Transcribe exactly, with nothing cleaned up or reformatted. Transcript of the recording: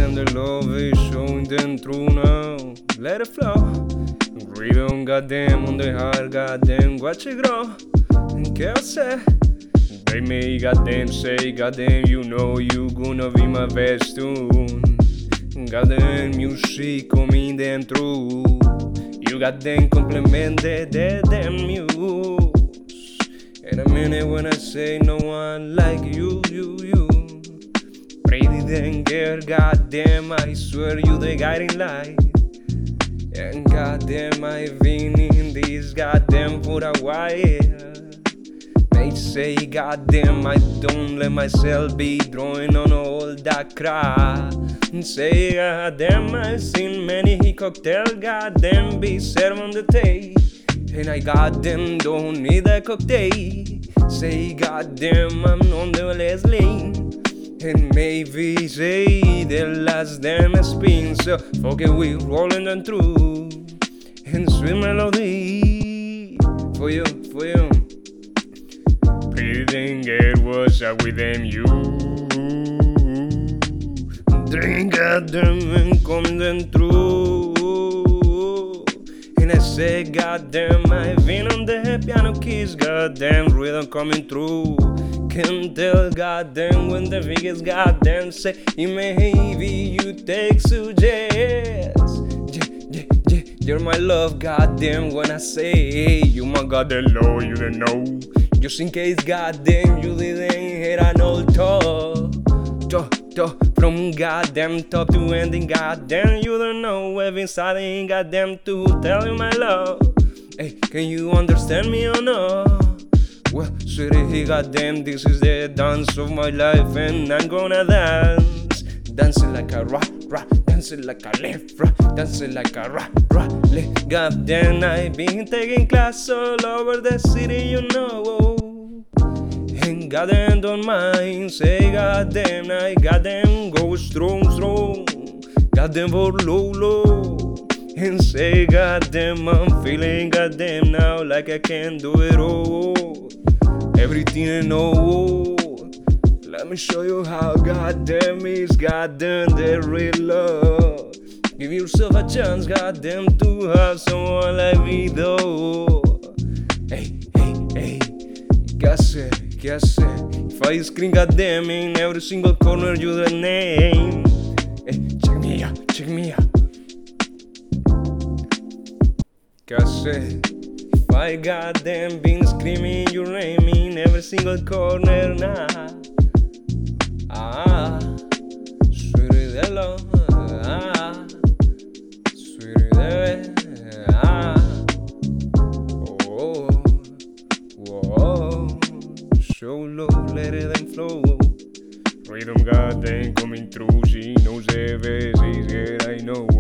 Goddamn, the love is showing them through now. Let it flow. Rhythm, goddamn, on the heart, goddamn, watch it grow. ¿Qué hacer? They may goddamn say, goddamn, you know you gonna be my best tune. Goddamn, music coming them through. You goddamn complimented the damn muse. In a minute when I say no one like you, you, you. Pretty damn girl, goddamn, I swear you the guiding light. And goddamn, I've been in this goddamn for a while. They say goddamn, I don't let myself be drawing on all that crap. Say goddamn, I've seen many cocktails, goddamn, be served on the table. And I goddamn don't need a cocktail. Say goddamn, I'm on the last lane. And maybe say the last damn spin. So fuck it, we rolling them through. And sweet melody for you, for you. Pretty damn girl, what's up with them you? Drink goddamn and come them through. And I say goddamn, I've been on the piano keys, goddamn, rhythm coming through. Can tell goddamn when the biggest goddamn say maybe you take suggest. Yeah, yeah, yeah, you're my love, goddamn, when I say you my goddamn love, you don't know. Just in case goddamn you didn't hear an old talk. Talk, talk, from goddamn top to ending, goddamn, you don't know. I've been starting goddamn to tell you my love. Hey, can you understand me or not? Well, sweetie, goddamn, this is the dance of my life, and I'm gonna dance. Dancing like a rock, rock, dancing like a left, rock, dancing like a rock, rock, left. Goddamn, I've been taking class all over the city, you know. And goddamn, don't mind, say goddamn, I goddamn go strong, strong. Goddamn, for low, low. And say goddamn, I'm feeling goddamn now like I can do it all. Everything I know. Let me show you how goddamn is goddamn the real love. Give yourself a chance, goddamn, to have someone like me though. Hey, hey, hey, ¿qué hace? ¿Qué hace? If I scream goddamn in every single corner you the name. Hey, check me out, check me out. ¿Qué hace? If I goddamn been screaming your name in every single corner now. Ah, sweetie de love, ah, sweetie de ah, oh, whoa, so low, let it then flow. Rhythm goddamn coming through, she knows every yeah, I know.